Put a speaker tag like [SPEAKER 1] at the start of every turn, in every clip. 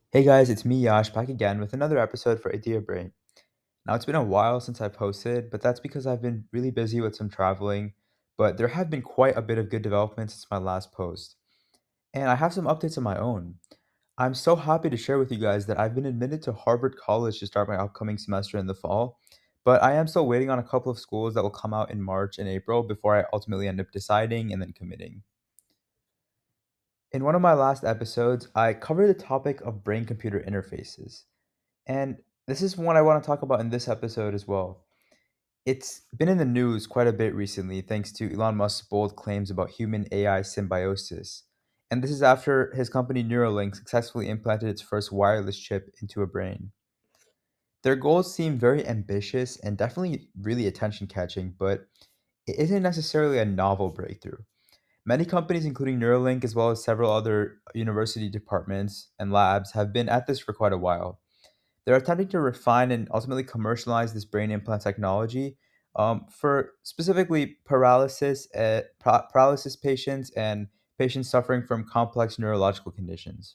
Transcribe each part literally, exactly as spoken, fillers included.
[SPEAKER 1] Hey guys, it's me Yash back again with another episode for Idea Brain. Now it's been a while since I posted, but that's because I've been really busy with some traveling, but there have been quite a bit of good developments since my last post. And I have some updates of my own. I'm so happy to share with you guys that I've been admitted to Harvard College to start my upcoming semester in the fall, but I am still waiting on a couple of schools that will come out in March and April before I ultimately end up deciding and then committing. In one of my last episodes, I covered the topic of brain computer interfaces. And this is one I want to talk about in this episode as well. It's been in the news quite a bit recently thanks to Elon Musk's bold claims about human A I symbiosis. And this is after his company Neuralink successfully implanted its first wireless chip into a brain. Their goals seem very ambitious and definitely really attention catching, but it isn't necessarily a novel breakthrough. Many companies, including Neuralink as well as several other university departments and labs, have been at this for quite a while. They're attempting to refine and ultimately commercialize this brain implant technology um, for specifically paralysis, uh, pa- paralysis patients and patients suffering from complex neurological conditions.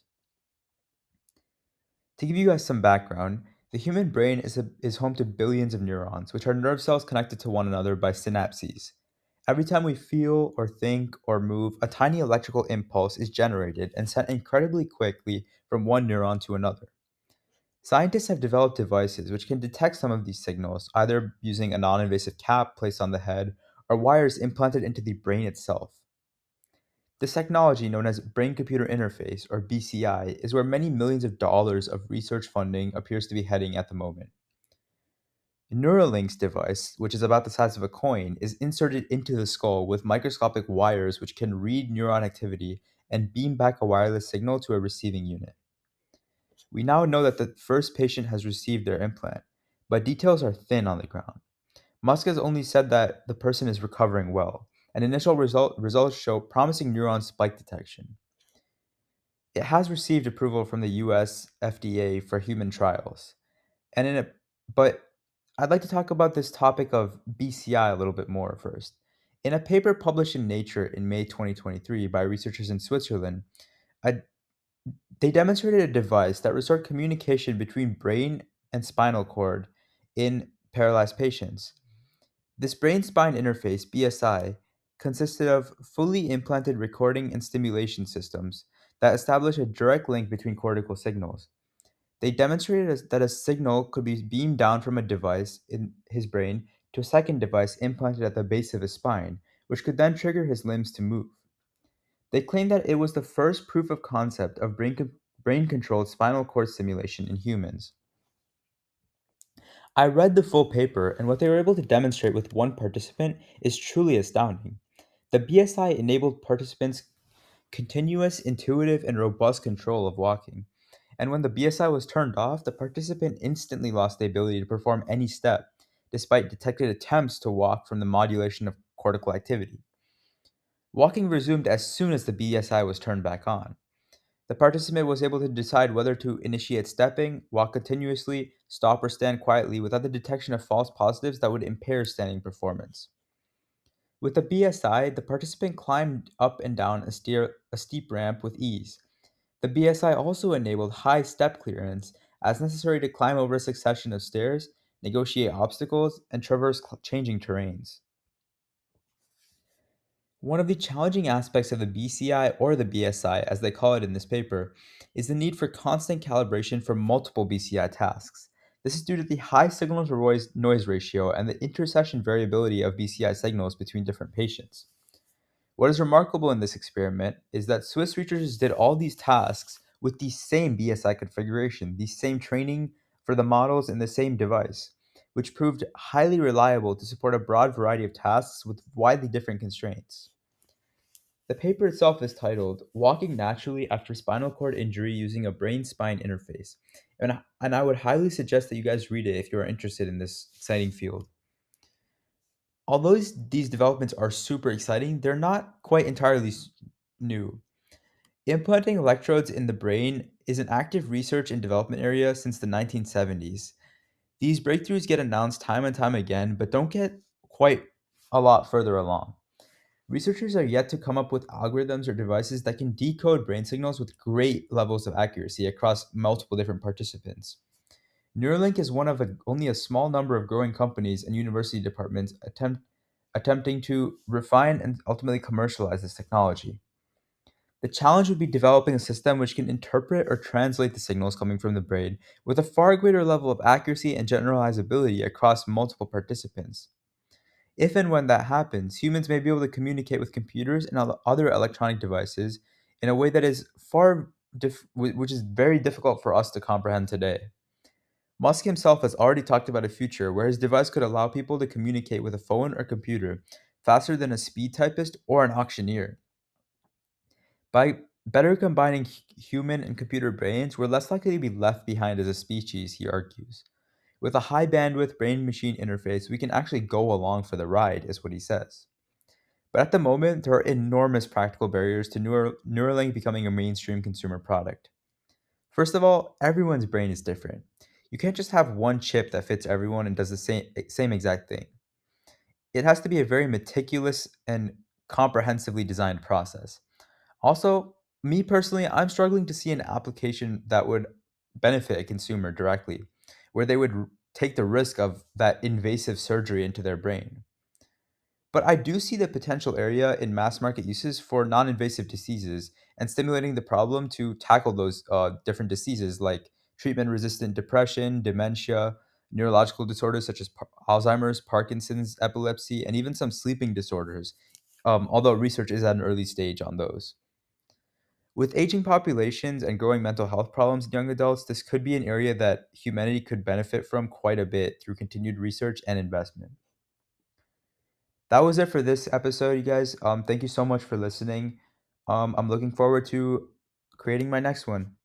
[SPEAKER 1] To give you guys some background, the human brain is, a, is home to billions of neurons, which are nerve cells connected to one another by synapses. Every time we feel or think or move, a tiny electrical impulse is generated and sent incredibly quickly from one neuron to another. Scientists have developed devices which can detect some of these signals, either using a non invasive cap placed on the head or wires implanted into the brain itself. This technology, known as Brain Computer Interface, or B C I, is where many millions of dollars of research funding appears to be heading at the moment. Neuralink's device, which is about the size of a coin, is inserted into the skull with microscopic wires which can read neuron activity and beam back a wireless signal to a receiving unit. We now know that the first patient has received their implant, but details are thin on the ground. Musk has only said that the person is recovering well, and initial result, results show promising neuron spike detection. It has received approval from the U S F D A for human trials. And in a, but I'd like to talk about this topic of B C I a little bit more first. In a paper published in Nature in May twenty twenty-three by researchers in Switzerland, a they demonstrated a device that restored communication between brain and spinal cord in paralyzed patients. This brain spine interface, B S I, consisted of fully implanted recording and stimulation systems that establish a direct link between cortical signals. They demonstrated as- that a signal could be beamed down from a device in his brain to a second device implanted at the base of his spine, which could then trigger his limbs to move. They claim that it was the first proof of concept of brain, con- brain controlled spinal cord stimulation in humans. I read the full paper, and what they were able to demonstrate with one participant is truly astounding. The B S I enabled participants continuous, intuitive, and robust control of walking. And when the B S I was turned off, the participant instantly lost the ability to perform any step, despite detected attempts to walk from the modulation of cortical activity. Walking resumed as soon as the B S I was turned back on. The participant was able to decide whether to initiate stepping, walk continuously, stop, or stand quietly without the detection of false positives that would impair standing performance. With the B S I, the participant climbed up and down a, steer, a steep ramp with ease. The B S I also enabled high step clearance as necessary to climb over a succession of stairs, negotiate obstacles, and traverse cl- changing terrains. One of the challenging aspects of the B C I, or the B S I as they call it in this paper, is the need for constant calibration for multiple B C I tasks. This is due to the high signal to noise noise ratio and the intersession variability of B C I signals between different patients. What is remarkable in this experiment is that Swiss researchers did all these tasks with the same B S I configuration, the same training for the models in the same device, which proved highly reliable to support a broad variety of tasks with widely different constraints. The paper itself is titled Walking Naturally After Spinal Cord Injury Using a Brain Spine Interface. And, and I would highly suggest that you guys read it if you are interested in this exciting field. Although these, these developments are super exciting, they're not quite entirely s- new. Implanting electrodes in the brain is an active research and development area since the nineteen seventies. These breakthroughs get announced time and time again, but don't get quite a lot further along. Researchers are yet to come up with algorithms or devices that can decode brain signals with great levels of accuracy across multiple different participants. Neuralink is one of a, only a small number of growing companies and university departments attempt, attempting to refine and ultimately commercialize this technology. The challenge would be developing a system which can interpret or translate the signals coming from the brain with a far greater level of accuracy and generalizability across multiple participants. If and when that happens, humans may be able to communicate with computers and other other electronic devices in a way that is far dif- wh- which is very difficult for us to comprehend today. Musk himself has already talked about a future where his device could allow people to communicate with a phone or computer faster than a speed typist or an auctioneer. By better combining hu- human and computer brains, we're less likely to be left behind as a species, he argues. With a high bandwidth brain machine interface, we can actually go along for the ride, is what he says. But at the moment, there are enormous practical barriers to Neur- Neuralink becoming a mainstream consumer product. First of all, everyone's brain is different. You can't just have one chip that fits everyone and does the same, same exact thing. It has to be a very meticulous and comprehensively designed process. Also, me personally, I'm struggling to see an application that would benefit a consumer directly, where they would r- take the risk of that invasive surgery into their brain. But I do see the potential area in mass market uses for non invasive diseases and stimulating the problem to tackle those uh, different diseases like treatment resistant depression, dementia, neurological disorders such as par- Alzheimer's, Parkinson's, epilepsy, and even some sleeping disorders, um, although research is at an early stage on those. With aging populations and growing mental health problems in young adults, this could be an area that humanity could benefit from quite a bit through continued research and investment. That was it for this episode, you guys. Um, thank you so much for listening. Um, I'm looking forward to creating my next one.